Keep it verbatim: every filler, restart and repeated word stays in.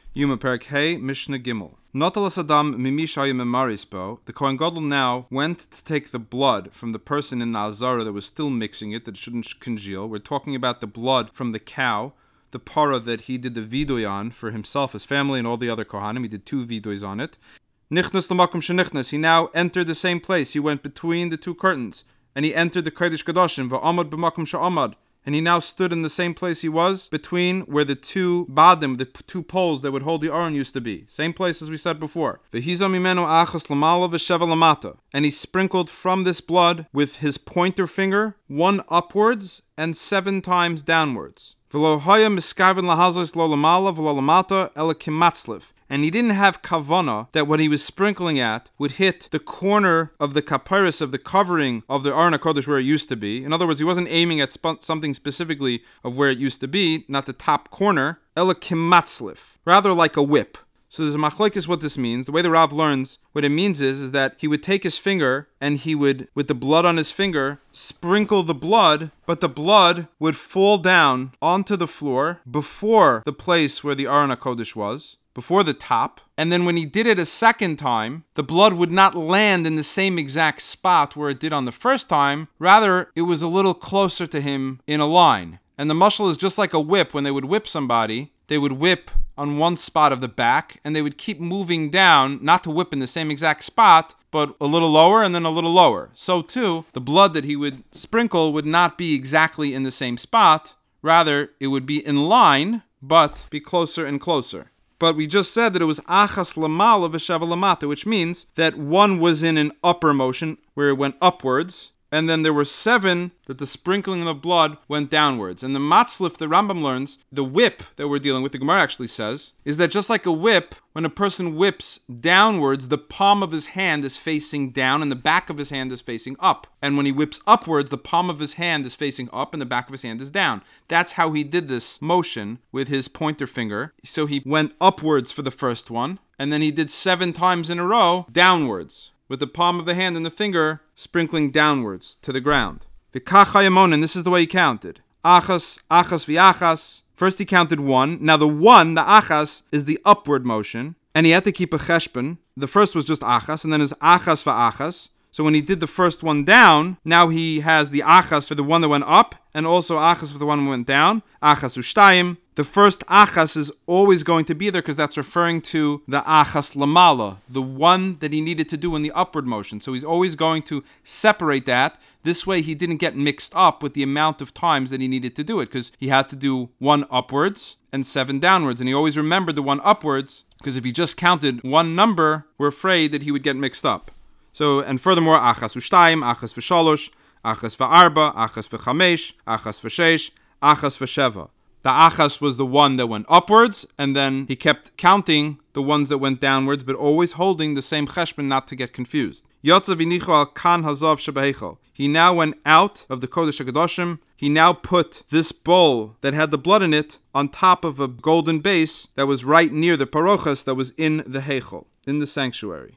Yuma Perek Hey, Mishnah Gimel. Notalas Adam Mimishayim Marispo. The Kohen Gadol now went to take the blood from the person in the Azara that was still mixing it, that shouldn't congeal. We're talking about the blood from the cow, the para that he did the vidoy on for himself, his family, and all the other Kohanim. He did two vidoys on it. Nichnas l'makom shenichnas. He now entered the same place. He went between the two curtains, and he entered the Kodesh Kodashim. Va'amad b'makom sha'amad. And he now stood in the same place he was, between where the two badim, the p- two poles that would hold the aron used to be. Same place as we said before. And he sprinkled from this blood with his pointer finger, one upwards and seven times downwards. And he didn't have kavana that what he was sprinkling at would hit the corner of the kapiris, of the covering of the Aron HaKodesh where it used to be. In other words, he wasn't aiming at sp- something specifically of where it used to be, not the top corner, ela kimatzlif, rather like a whip. So there's a machlokes what this means. The way the Rav learns, what it means is, is that he would take his finger and he would, with the blood on his finger, sprinkle the blood, but the blood would fall down onto the floor before the place where the Aron HaKodesh was, before the top, and then when he did it a second time, the blood would not land in the same exact spot where it did on the first time. Rather, it was a little closer to him in a line. And the mashal is just like a whip. When they would whip somebody, they would whip on one spot of the back, and they would keep moving down, not to whip in the same exact spot, but a little lower and then a little lower. So too, the blood that he would sprinkle would not be exactly in the same spot. Rather, it would be in line, but be closer and closer. But we just said that it was achas lamala v'sheva lamata, which means that one was in an upper motion where it went upwards, and then there were seven that the sprinkling of the blood went downwards. And the matzlif, the Rambam learns, the whip that we're dealing with, the Gemara actually says, is that just like a whip, when a person whips downwards, the palm of his hand is facing down and the back of his hand is facing up. And when he whips upwards, the palm of his hand is facing up and the back of his hand is down. That's how he did this motion with his pointer finger. So he went upwards for the first one, and then he did seven times in a row downwards, with the palm of the hand and the finger sprinkling downwards to the ground. V'kachayamon, this is the way he counted. Achas, achas v'achas. First he counted one. Now the one, the achas, is the upward motion. And he had to keep a cheshbon. The first was just achas, and then it's achas v'achas. So when he did the first one down, now he has the achas for the one that went up, and also achas for the one that went down. Achas ushtayim. The first achas is always going to be there because that's referring to the achas lamala, the one that he needed to do in the upward motion. So he's always going to separate that. This way he didn't get mixed up with the amount of times that he needed to do it, because he had to do one upwards and seven downwards. And he always remembered the one upwards, because if he just counted one number, we're afraid that he would get mixed up. So, and furthermore, achas v'shtayim, achas v'shalosh, achas v'arba, achas v'chamesh, achas v'sheish, achas v'sheva. The achas was the one that went upwards, and then he kept counting the ones that went downwards, but always holding the same cheshbon, not to get confused. Yotza v'nicho al kan hazav shebehechel. He now went out of the Kodesh HaKadoshim. He now put this bowl that had the blood in it on top of a golden base that was right near the parochas that was in the heichel, in the sanctuary.